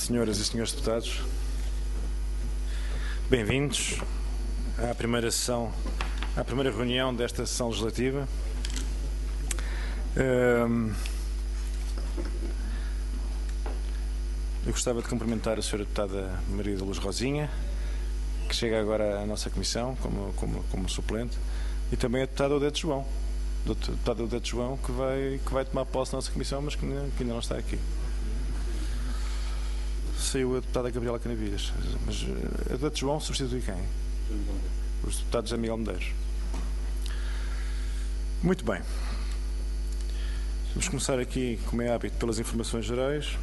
Senhoras e senhores deputados, bem-vindos à primeira sessão, à primeira reunião desta sessão legislativa. Eu gostava de cumprimentar a senhora deputada Maria da Luz Rosinha, que chega agora à nossa comissão como suplente, e também a deputada Odete João, que vai tomar posse da nossa comissão, mas que ainda não está aqui. Saiu a deputada Gabriela Canavidas, mas a Odete João substitui quem? Os deputados José Miguel Medeiros. Muito bem. Vamos começar aqui, como é hábito, pelas informações gerais.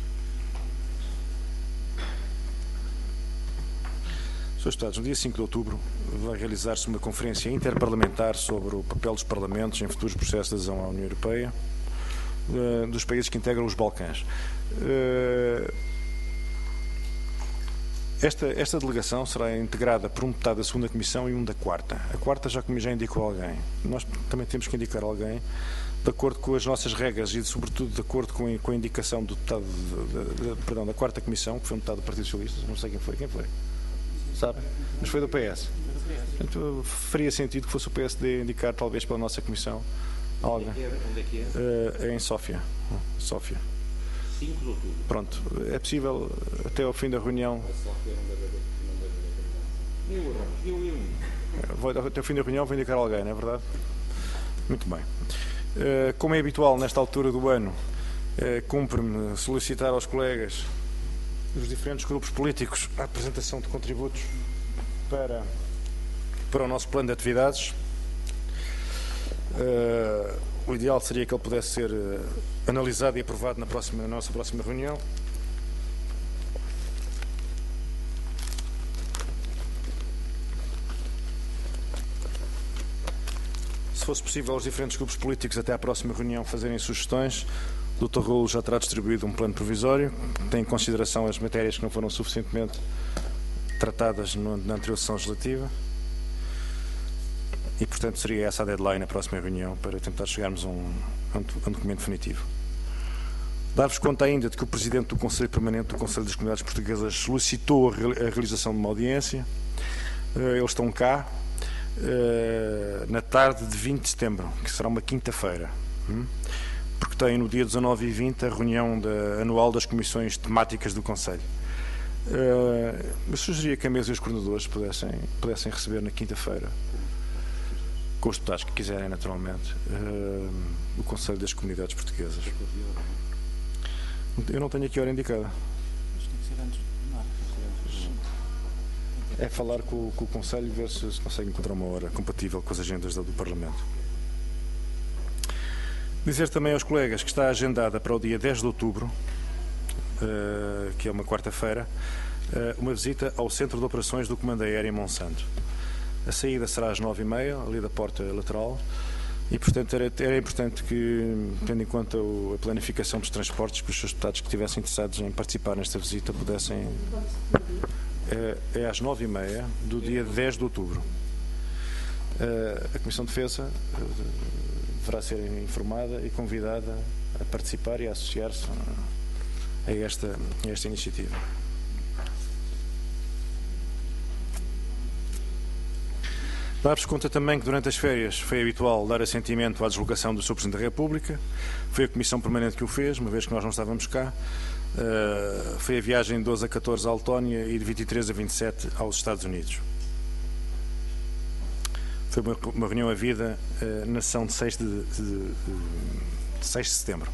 Senhores deputados, no dia 5 de outubro vai realizar-se uma conferência interparlamentar sobre o papel dos parlamentos em futuros processos de adesão à União Europeia dos países que integram os Balcãs. Esta delegação será integrada por um deputado da segunda comissão e um da quarta. A quarta já indicou alguém. Nós também temos que indicar alguém de acordo com as nossas regras e, sobretudo, de acordo com a indicação do deputado da quarta comissão, que foi um deputado do Partido Socialista. Não sei quem foi. Sabe? Mas foi do PS. Portanto, faria sentido que fosse o PSD indicar, talvez, pela nossa comissão alguém. Onde é que é? É em Sófia. 5 de outubro. Pronto, é possível até ao fim da reunião. Até ao fim da reunião vou indicar alguém, não é verdade? Muito bem. Como é habitual nesta altura do ano, cumpre-me solicitar aos colegas dos diferentes grupos políticos a apresentação de contributos para o nosso plano de atividades. O ideal seria que ele pudesse ser analisado e aprovado na nossa próxima reunião. Se fosse possível, os diferentes grupos políticos até à próxima reunião fazerem sugestões. O Dr. Raul já terá distribuído um plano provisório, que tem em consideração as matérias que não foram suficientemente tratadas na anterior sessão legislativa. E, portanto, seria essa a deadline na próxima reunião para tentar chegarmos a um documento definitivo. Dar-vos conta ainda de que o Presidente do Conselho Permanente do Conselho das Comunidades Portuguesas solicitou a realização de uma audiência. Eles estão cá na tarde de 20 de setembro, que será uma quinta-feira, porque tem no dia 19 e 20 a reunião anual das comissões temáticas do Conselho. Eu sugeria que a mesa e os coordenadores pudessem receber na quinta-feira, com os deputados que quiserem, naturalmente, o Conselho das Comunidades Portuguesas. Eu não tenho aqui a hora indicada. É falar com o Conselho e ver se consegue encontrar uma hora compatível com as agendas do Parlamento. Dizer também aos colegas que está agendada para o dia 10 de outubro, que é uma quarta-feira, uma visita ao Centro de Operações do Comando Aéreo em Monsanto. A saída será às 9h30, ali da porta lateral, e, portanto, era importante que, tendo em conta a planificação dos transportes, que os seus deputados que estivessem interessados em participar nesta visita pudessem... É às 9h30 do dia 10 de outubro. A Comissão de Defesa deverá ser informada e convidada a participar e a associar-se a esta iniciativa. Dar-vos conta também que durante as férias foi habitual dar assentimento à deslocação do Sr. Presidente da República. Foi a Comissão Permanente que o fez, uma vez que nós não estávamos cá. Foi a viagem de 12 a 14 à Letónia e de 23 a 27 aos Estados Unidos. Foi uma reunião havida na sessão de 6 de setembro.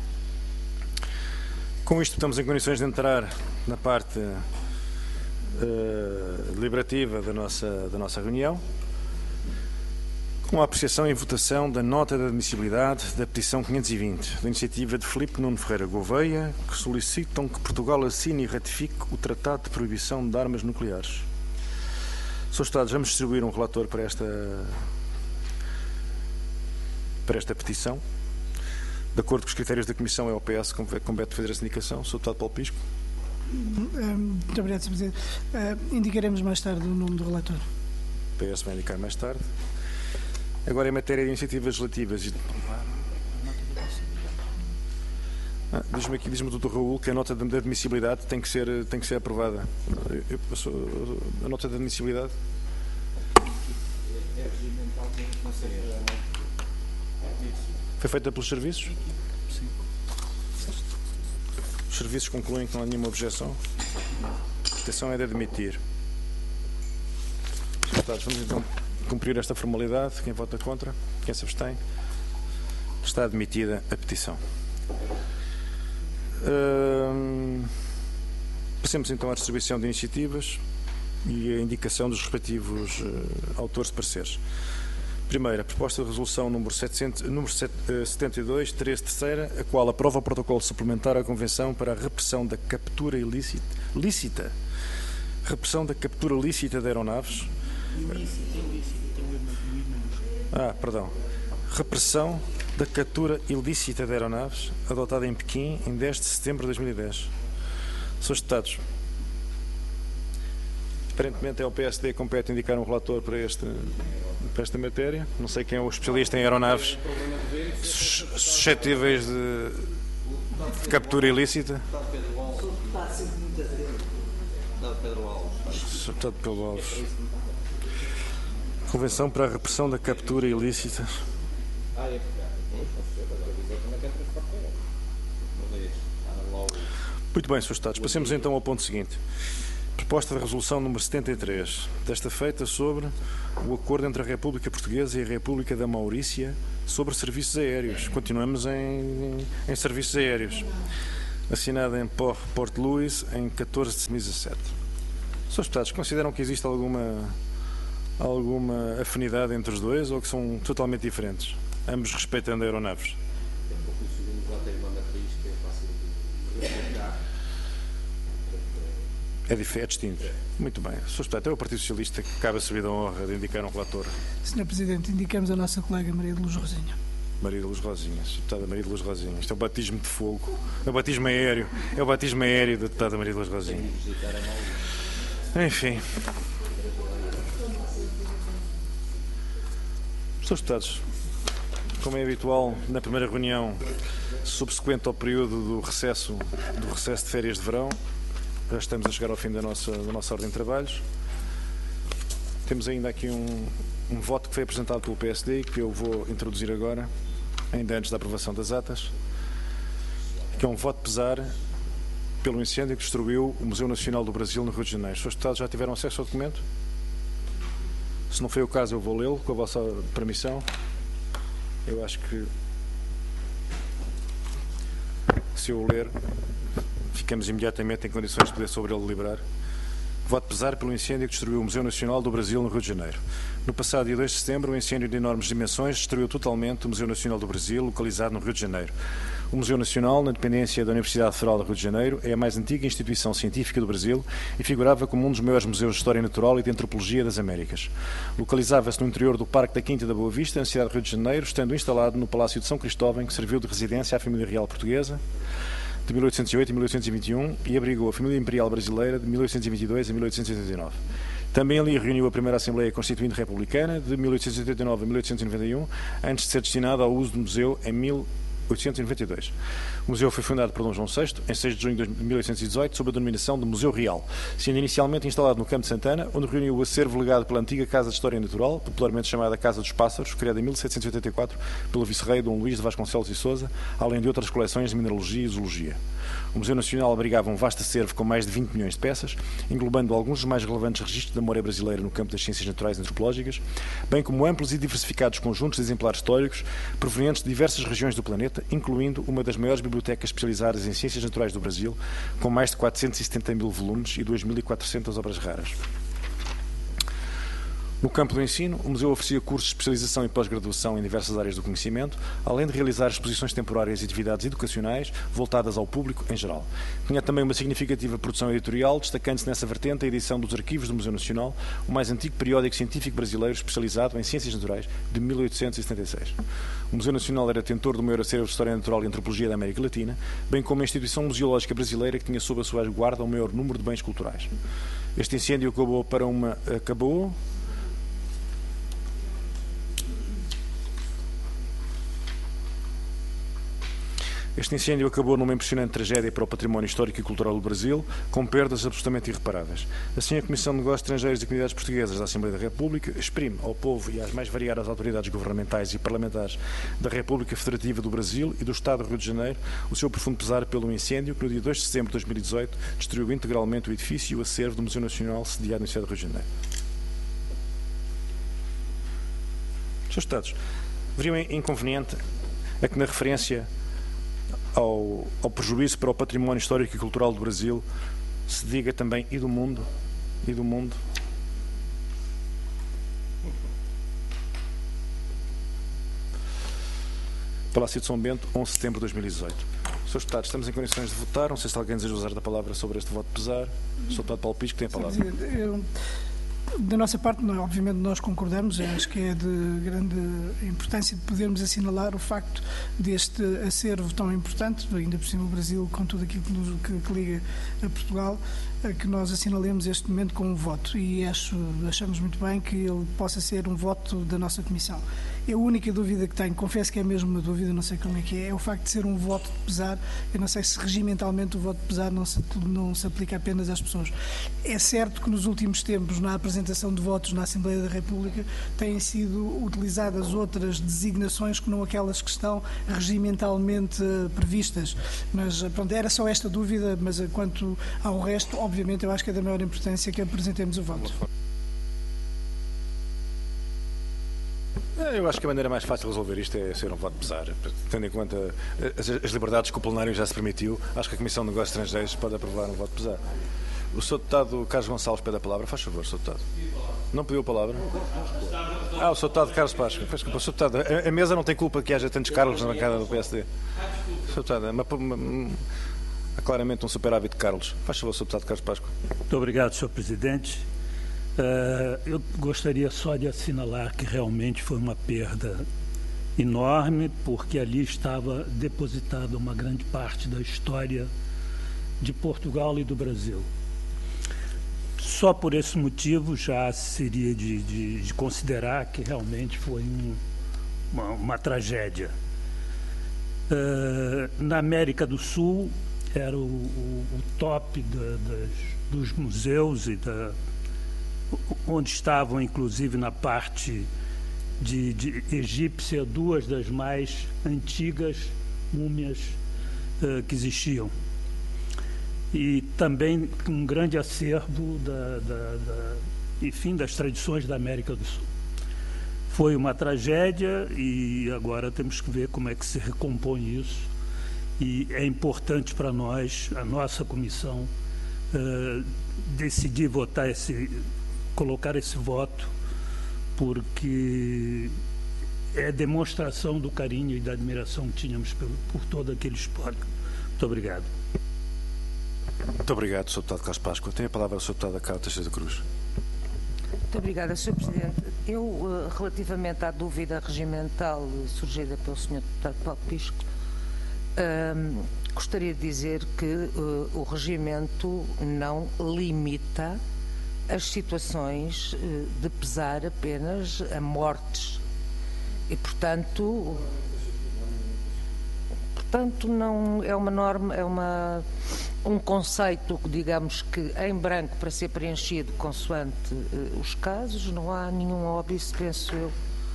Com isto estamos em condições de entrar na parte deliberativa da nossa reunião, com a apreciação e votação da nota de admissibilidade da petição 520, da iniciativa de Filipe Nuno Ferreira Gouveia, que solicitam que Portugal assine e ratifique o Tratado de Proibição de Armas Nucleares. Senhores deputados, vamos distribuir um relator para esta petição. De acordo com os critérios da Comissão, é o PS que compete fazer essa indicação. Sr. Deputado Paulo Pisco. Muito obrigado, Sr. Presidente. Indicaremos mais tarde o nome do relator. O PS vai indicar mais tarde. Agora, em matéria de iniciativas legislativas, Diz-me o Dr. Raul que a nota de admissibilidade tem que ser aprovada. A nota de admissibilidade? Foi feita pelos serviços? Sim. Os serviços concluem que não há nenhuma objeção. A intenção é de admitir. Deputados, vamos então cumprir esta formalidade. Quem vota contra? Quem se abstém? Está admitida a petição. Passemos então à distribuição de iniciativas e a indicação dos respectivos autores de pareceres. Primeira, proposta de resolução número 72, 3 terceira, a qual aprova o protocolo suplementar à Convenção para a repressão da captura lícita. Repressão da captura lícita de aeronaves. Perdão. Repressão da captura ilícita de aeronaves, adotada em Pequim em 10 de setembro de 2010. Senhores deputados, aparentemente é o PSD que compete indicar um relator para esta matéria. Não sei quem é o especialista em aeronaves suscetíveis de captura ilícita. Deputado Pedro Alves. Convenção para a repressão da captura ilícita. Muito bem, Srs. Deputados. Passemos então ao ponto seguinte. Proposta de resolução número 73, desta feita sobre o acordo entre a República Portuguesa e a República da Maurícia sobre serviços aéreos. Continuamos em serviços aéreos. Assinada em Port Louis em 14 de 2017. Srs. Deputados, consideram que existe alguma afinidade entre os dois ou que são totalmente diferentes, ambos respeitando aeronaves? É distinto. Muito bem. Sr. Deputado, é o Partido Socialista que cabe a subida a honra de indicar um relator. Sr. Presidente, indicamos a nossa colega Maria de Luz Rosinha. Maria de Luz Rosinha. Sr. Deputada Maria de Luz Rosinha. Isto é o batismo de fogo. É o batismo aéreo. É o batismo aéreo da Deputada Maria de Luz Rosinha. Enfim. Srs. Deputados, como é habitual, na primeira reunião subsequente ao período do recesso de férias de verão, já estamos a chegar ao fim da nossa ordem de trabalhos. Temos ainda aqui um voto que foi apresentado pelo PSD e que eu vou introduzir agora, ainda antes da aprovação das atas, que é um voto de pesar pelo incêndio que destruiu o Museu Nacional do Brasil no Rio de Janeiro. Os Srs. Deputados já tiveram acesso ao documento? Se não foi o caso, eu vou lê-lo com a vossa permissão. Eu acho que se eu o ler, ficamos imediatamente em condições de poder sobre ele deliberar. Voto pesar pelo incêndio que destruiu o Museu Nacional do Brasil no Rio de Janeiro. No passado dia 2 de setembro, um incêndio de enormes dimensões destruiu totalmente o Museu Nacional do Brasil, localizado no Rio de Janeiro. O Museu Nacional, na dependência da Universidade Federal do Rio de Janeiro, é a mais antiga instituição científica do Brasil e figurava como um dos maiores museus de História Natural e de Antropologia das Américas. Localizava-se no interior do Parque da Quinta da Boa Vista, na cidade do Rio de Janeiro, estando instalado no Palácio de São Cristóvão, que serviu de residência à família real portuguesa de 1808 a 1821 e abrigou a família imperial brasileira de 1822 a 1889. Também ali reuniu a primeira Assembleia Constituinte Republicana de 1889 a 1891, antes de ser destinada ao uso do museu em 1892. O museu foi fundado por Dom João VI em 6 de junho de 1818 sob a denominação de Museu Real, sendo inicialmente instalado no Campo de Santana, onde reuniu o acervo legado pela antiga Casa de História Natural, popularmente chamada Casa dos Pássaros, criada em 1784 pelo vice-rei Dom Luís de Vasconcelos e Sousa, além de outras coleções de mineralogia e zoologia. O Museu Nacional abrigava um vasto acervo com mais de 20 milhões de peças, englobando alguns dos mais relevantes registros da memória brasileira no campo das ciências naturais e antropológicas, bem como amplos e diversificados conjuntos de exemplares históricos provenientes de diversas regiões do planeta, incluindo uma das maiores bibliotecas especializadas em ciências naturais do Brasil, com mais de 470 mil volumes e 2.400 obras raras. No campo do ensino, o museu oferecia cursos de especialização e pós-graduação em diversas áreas do conhecimento, além de realizar exposições temporárias e atividades educacionais voltadas ao público em geral. Tinha também uma significativa produção editorial, destacando-se nessa vertente a edição dos Arquivos do Museu Nacional, o mais antigo periódico científico brasileiro especializado em ciências naturais, de 1876. O Museu Nacional era detentor do maior acervo de História Natural e Antropologia da América Latina, bem como a instituição museológica brasileira que tinha sob a sua guarda o maior número de bens culturais. Este incêndio acabou Este incêndio acabou numa impressionante tragédia para o património histórico e cultural do Brasil, com perdas absolutamente irreparáveis. Assim, a Comissão de Negócios Estrangeiros e Comunidades Portuguesas da Assembleia da República exprime ao povo e às mais variadas autoridades governamentais e parlamentares da República Federativa do Brasil e do Estado do Rio de Janeiro o seu profundo pesar pelo incêndio que, no dia 2 de setembro de 2018, destruiu integralmente o edifício e o acervo do Museu Nacional sediado no Estado do Rio de Janeiro. Srs. Deputados, veriam inconveniente a que, na referência ao prejuízo para o património histórico e cultural do Brasil, se diga também e do mundo. Palácio de São Bento, 11 de setembro de 2018. Srs. Deputados, estamos em condições de votar. Não sei se alguém deseja usar da palavra sobre este voto de pesar. Sr. Deputado Paulo Pisco tem a palavra. Da nossa parte, obviamente, nós concordamos. Acho que é de grande importância de podermos assinalar o facto deste acervo tão importante, ainda por cima o Brasil, com tudo aquilo que liga a Portugal, que nós assinalemos este momento com um voto. E achamos muito bem que ele possa ser um voto da nossa Comissão. A única dúvida que tenho, confesso que é mesmo uma dúvida, não sei como é o facto de ser um voto de pesar. Eu não sei se regimentalmente o voto de pesar não se aplica apenas às pessoas. É certo que nos últimos tempos, na apresentação de votos na Assembleia da República, têm sido utilizadas outras designações que não aquelas que estão regimentalmente previstas. Mas pronto, era só esta dúvida, mas quanto ao resto, obviamente, eu acho que é da maior importância que apresentemos o voto. Eu acho que a maneira mais fácil de resolver isto é ser um voto de pesar. Tendo em conta as liberdades que o plenário já se permitiu, acho que a Comissão de Negócios Estrangeiros pode aprovar um voto de pesar. O Sr. Deputado Carlos Gonçalves pede a palavra. Faz favor, Sr. Deputado. Não pediu a palavra? O Sr. Deputado Carlos Pasco. Desculpa, Sr. Deputado, a mesa não tem culpa que haja tantos Carlos na bancada do PSD. Sr. Deputado, há claramente um superávit de Carlos. Faz favor, Sr. Deputado Carlos Pasco. Muito obrigado, Sr. Presidente. Eu gostaria só de assinalar que realmente foi uma perda enorme, porque ali estava depositada uma grande parte da história de Portugal e do Brasil. Só por esse motivo já seria de considerar que realmente foi uma tragédia. Na América do Sul era o top dos museus e onde estavam, inclusive, na parte de egípcia, duas das mais antigas múmias que existiam. E também um grande acervo enfim, das tradições da América do Sul. Foi uma tragédia e agora temos que ver como é que se recompõe isso. E é importante para nós, a nossa comissão, decidir votar colocar esse voto, porque é demonstração do carinho e da admiração que tínhamos por todo aquele espólio. Muito obrigado. Muito obrigado, Sr. Deputado Carlos Páscoa. Tem a palavra o Sr. Deputado Carlos Teixeira da Cruz. Muito obrigada, Sr. Presidente. Eu, relativamente à dúvida regimental surgida pelo Sr. Deputado Paulo Pisco, gostaria de dizer que o regimento não limita as situações de pesar apenas a mortes e, portanto não é uma norma, é um conceito, digamos que em branco para ser preenchido consoante os casos. Não há nenhum óbice, penso eu.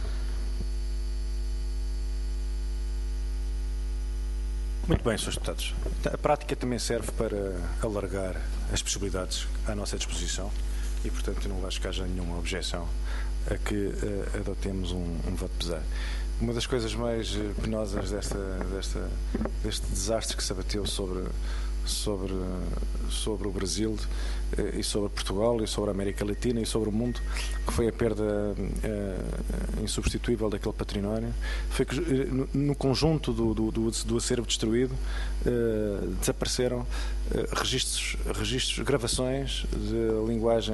Muito bem, Srs. Deputados. A prática também serve para alargar as possibilidades à nossa disposição e, portanto, não acho que haja nenhuma objeção a que adotemos um voto de pesar. Uma das coisas mais penosas deste desastre que se abateu sobre o Brasil e sobre Portugal e sobre a América Latina e sobre o mundo, que foi a perda insubstituível daquele património, foi que no conjunto do acervo destruído desapareceram registros, gravações de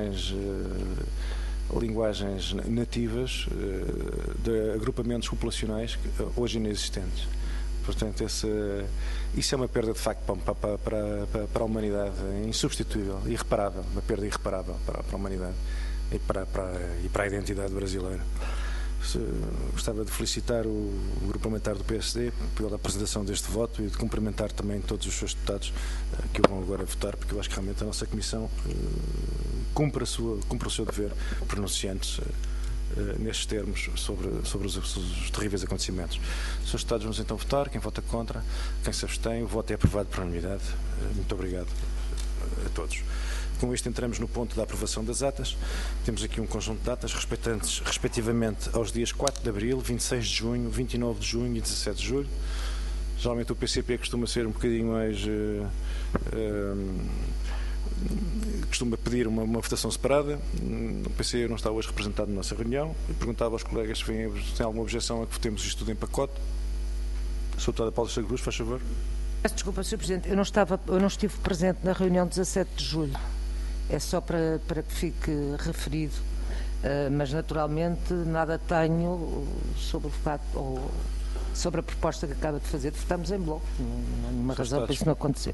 linguagens nativas de agrupamentos populacionais hoje inexistentes. Portanto, isso é uma perda de facto para a humanidade insubstituível, irreparável, uma perda irreparável para a humanidade e para a identidade brasileira. Gostava de felicitar o grupo parlamentar do PSD pela apresentação deste voto e de cumprimentar também todos os seus deputados que o vão agora votar, porque eu acho que realmente a nossa Comissão cumpre o seu dever pronunciante nestes termos sobre os terríveis acontecimentos. Os seus deputados vamos então votar. Quem vota contra, quem se abstém, o voto é aprovado por unanimidade. Muito obrigado a todos. Com isto entramos no ponto da aprovação das atas. Temos aqui um conjunto de datas respeitantes respectivamente aos dias 4 de Abril, 26 de Junho, 29 de Junho e 17 de Julho. Geralmente o PCP costuma ser um bocadinho mais... costuma pedir uma votação separada. O PC não está hoje representado na nossa reunião. Eu perguntava aos colegas se têm alguma objeção a que votemos isto tudo em pacote. Sr. Deputada Paula Cruz, faz favor. Peço desculpa, Sr. Presidente, eu não estive presente na reunião de 17 de julho. É só para que fique referido, mas naturalmente nada tenho sobre o facto ou sobre a proposta que acaba de fazer. Votamos em bloco, não há nenhuma razão para isso não acontecer.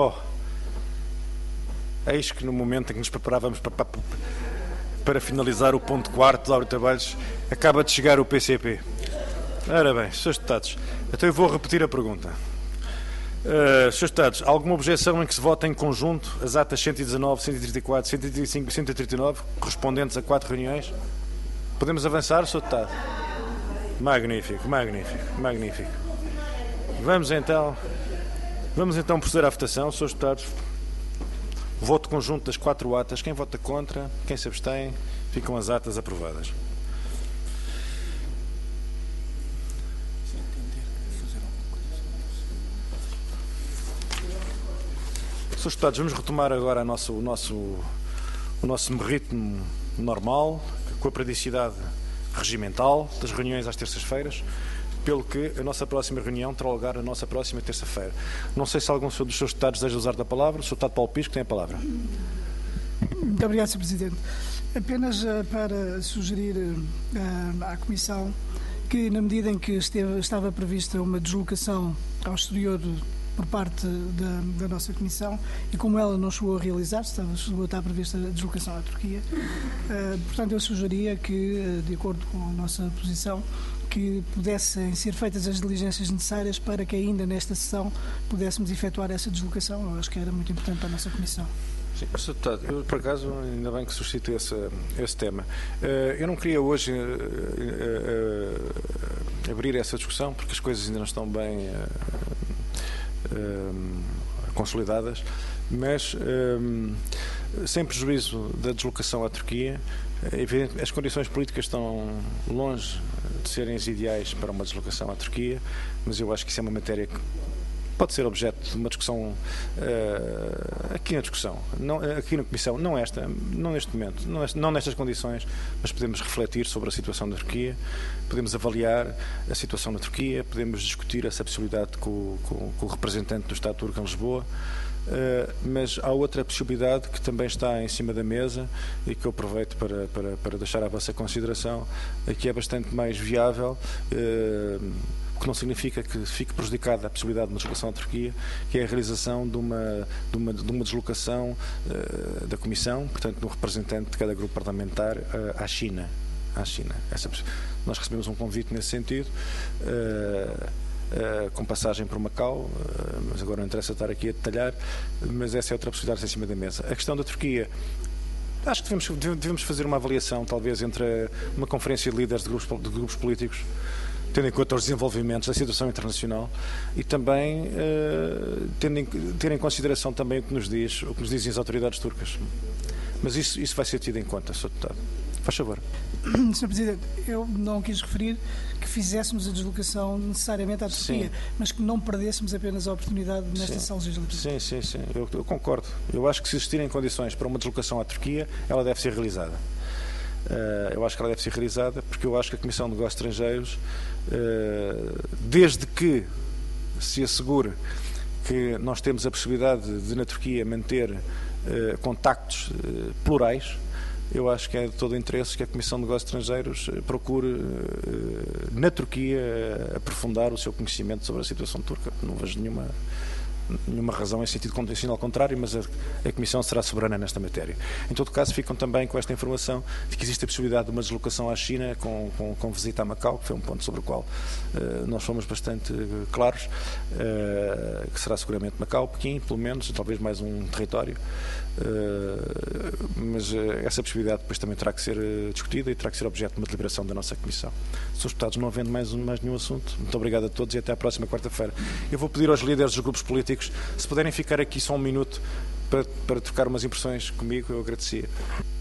Eis que no momento em que nos preparávamos para finalizar o ponto 4 da ordem de trabalhos, acaba de chegar o PCP. Ora bem, Srs. Deputados, então eu vou repetir a pergunta. Srs. Deputados, alguma objeção em que se vote em conjunto as atas 119, 134, 135 e 139, correspondentes a 4 reuniões? Podemos avançar, Sr. Deputado? Magnífico, magnífico, magnífico. Vamos então proceder à votação, Srs. Deputados. Voto conjunto das 4 atas. Quem vota contra, quem se abstém, ficam as atas aprovadas. Srs. Deputados, vamos retomar agora o nosso ritmo normal, com a periodicidade regimental das reuniões às terças-feiras, pelo que a nossa próxima reunião terá lugar na nossa próxima terça-feira. Não sei se algum dos seus deputados deseja usar da palavra. O Sr. Deputado Paulo Pisco tem a palavra. Muito obrigado, Sr. Presidente. Apenas para sugerir à Comissão que, na medida em que estava prevista uma deslocação ao exterior por parte da nossa Comissão, e como ela não chegou a realizar, chegou a estar prevista a deslocação à Turquia, portanto eu sugeria que, de acordo com a nossa posição, que pudessem ser feitas as diligências necessárias para que ainda nesta sessão pudéssemos efetuar essa deslocação. Eu acho que era muito importante para a nossa Comissão. Sim, Sr. Deputado, eu, por acaso, ainda bem que suscito esse tema. Eu não queria hoje abrir essa discussão, porque as coisas ainda não estão bem consolidadas, mas sem prejuízo da deslocação à Turquia, as condições políticas estão longe de serem as ideais para uma deslocação à Turquia, mas eu acho que isso é uma matéria que pode ser objeto de uma discussão aqui na discussão, aqui na Comissão, não neste momento, não nestas condições, mas podemos refletir sobre a situação da Turquia, podemos avaliar a situação na Turquia, podemos discutir essa possibilidade com o representante do Estado turco em Lisboa, mas há outra possibilidade que também está em cima da mesa e que eu aproveito para deixar à vossa consideração, que é bastante mais viável, que não significa que fique prejudicada a possibilidade de uma deslocação à Turquia, que é a realização de uma deslocação da Comissão, portanto, de um representante de cada grupo parlamentar à China. Nós recebemos um convite nesse sentido, com passagem por Macau, mas agora não interessa estar aqui a detalhar, mas essa é outra possibilidade em cima da mesa. A questão da Turquia, acho que devemos fazer uma avaliação, talvez, entre uma conferência de líderes de grupos políticos, tendo em conta os desenvolvimentos da situação internacional e também ter em consideração também o que nos dizem as autoridades turcas. Mas isso vai ser tido em conta, Sr. Deputado. Faz favor. Sr. Presidente, eu não quis referir que fizéssemos a deslocação necessariamente à Turquia, sim, mas que não perdêssemos apenas a oportunidade nesta sessão legislativa. Sim, eu concordo. Eu acho que se existirem condições para uma deslocação à Turquia, ela deve ser realizada. Eu acho que ela deve ser realizada porque eu acho que a Comissão de Negócios Estrangeiros, desde que se assegure que nós temos a possibilidade de na Turquia manter contactos plurais, eu acho que é de todo o interesse que a Comissão de Negócios Estrangeiros procure na Turquia aprofundar o seu conhecimento sobre a situação turca. Não vejo nenhuma razão em sentido condicional contrário, mas a Comissão será soberana nesta matéria. Em todo caso, ficam também com esta informação de que existe a possibilidade de uma deslocação à China com visita a Macau, que foi um ponto sobre o qual nós fomos bastante claros, que será seguramente Macau, Pequim, pelo menos, talvez mais um território, mas essa possibilidade depois também terá que ser discutida e terá que ser objeto de uma deliberação da nossa Comissão. Senhores deputados, não havendo mais nenhum assunto, muito obrigado a todos e até à próxima quarta-feira. Eu vou pedir aos líderes dos grupos políticos, se puderem ficar aqui só um minuto para trocar umas impressões comigo, eu agradecia.